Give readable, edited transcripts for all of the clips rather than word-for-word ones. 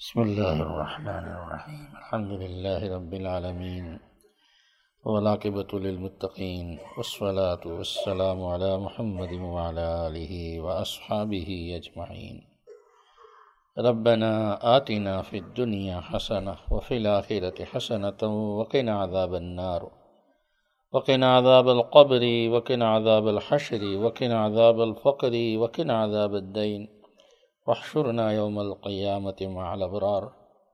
بسم الله الرحمن الرحيم. الحمد لله رب العالمين والعاقبة للمتقين، والصلاة والسلام على محمد وعلى آله وأصحابه أجمعين. ربنا آتنا في الدنيا حسنة وفي الآخرة حسنة وقنا عذاب النار، وقنا عذاب القبر، وقنا عذاب الحشر، وقنا عذاب الفقر، وقنا عذاب الدين، واحشرنا يوم القيامة مع الأبرار.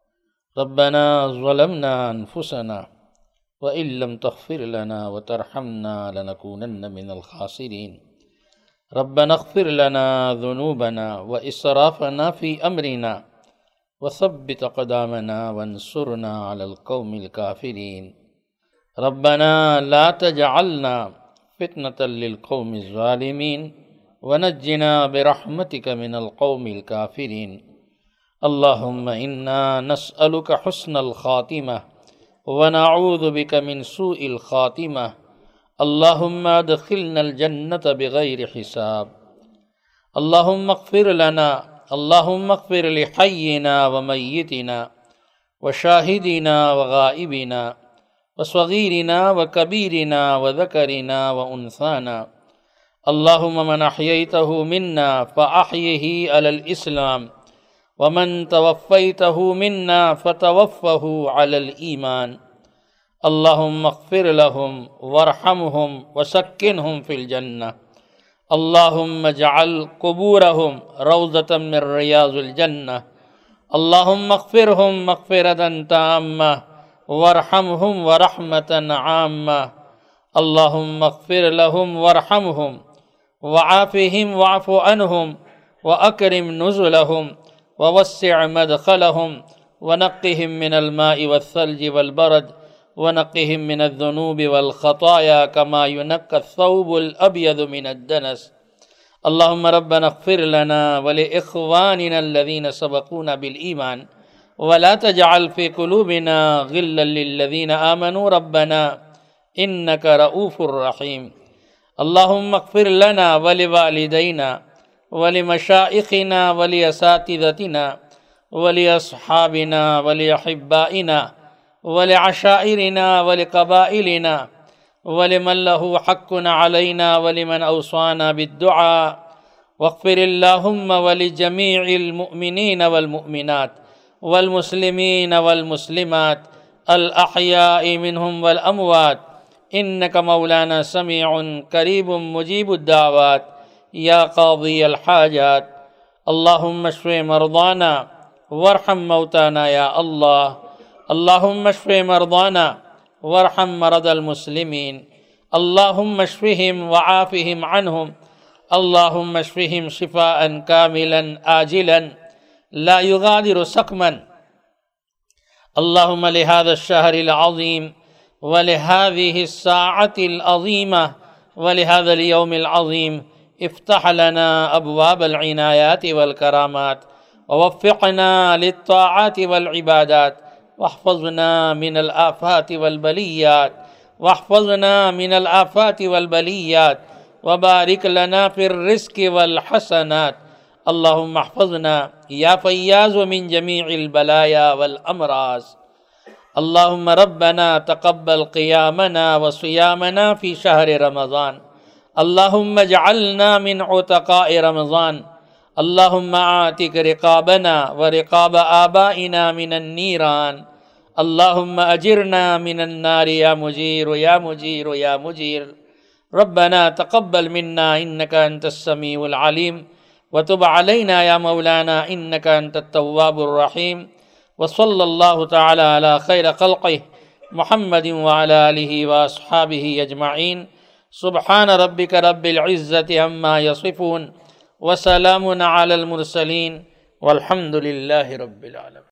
ربنا ظلمنا أنفسنا وإن لم تغفر لنا وترحمنا لنكونن من الخاسرين. ربنا اغفر لنا ذنوبنا وإسرافنا في أمرنا وثبت أقدامنا وانصرنا على القوم الكافرين. ربنا لا تجعلنا فتنة للقوم الظالمين ونجنا برحمتك من القوم الكافرين. اللهم إنا نسألك حسن الخاتمة ونعوذ بك من سوء الخاتمة. اللهم ادخلنا الجنة بغير حساب. اللهم اغفر لنا، اللهم اغفر لحينا وميتنا وشاهدنا وغائبنا وصغيرنا وكبيرنا وذكرنا وأنثانا. اللهم من أحييته منا فأحيه على الإسلام، ومن توفيته منا فتوفه على الإيمان. اللهم اغفر لهم وارحمهم وسكنهم في الجنة. اللهم اجعل قبورهم روضة من رياض الجنة. اللهم اغفرهم مغفرة تامة وارحمهم ورحمة عامة. اللهم اغفر لهم وارحمهم وعافهم واعف عنهم وأكرم نزلهم ووسع مدخلهم ونقهم من الماء والثلج والبرد ونقهم من الذنوب والخطايا كما ينقى الثوب الأبيض من الدنس. اللهم ربنا اغفر لنا ولإخواننا الذين سبقونا بالإيمان ولا تجعل في قلوبنا غلا للذين آمنوا ربنا إنك رؤوف رحيم. اللهم اغفر لنا ولوالدينا ولمشائخنا ولأساتذتنا ولأصحابنا ولأحبائنا ولعشائرنا ولقبائلنا ولمن له حق علينا ولمن أوصانا بالدعاء. واغفر اللهم ولجميع المؤمنين والمؤمنات والمسلمين والمسلمات الأحياء منهم والأموات، إنك مولانا سميع قريب مجيب الدعوات يا قاضي الحاجات. اللهم اشف مرضانا وارحم موتانا يا الله. اللهم اشف مرضانا وارحم مرضى المسلمين. اللهم اشفهم وعافهم عنهم. اللهم اشفهم شفاء كاملا آجلا لا يغادر سقما. اللهم لهذا الشهر العظيم ولهذه الساعة العظيمة ولهذا اليوم العظيم افتح لنا أبواب العنايات والكرامات، ووفقنا للطاعات والعبادات، واحفظنا من الآفات والبليات، واحفظنا من الآفات والبليات، وبارك لنا في الرزق والحسنات. اللهم احفظنا يا فياض من جميع البلايا والأمراض. اللهم ربنا تقبل قيامنا وصيامنا في شهر رمضان. اللهم اجعلنا من عتقاء رمضان. اللهم اعتق رقابنا ورقاب آبائنا من النيران. اللهم أجرنا من النار يا مجير يا مجير يا مجير. ربنا تقبل منا إنك أنت السميع العليم، وتب علينا يا مولانا إنك أنت التواب الرحيم. وصلى الله تعالى على خير خلقه محمد وعلى آله وأصحابه أجمعين. سبحان ربك رب العزة عما يصفون وسلام على المرسلين والحمد لله رب العالمين.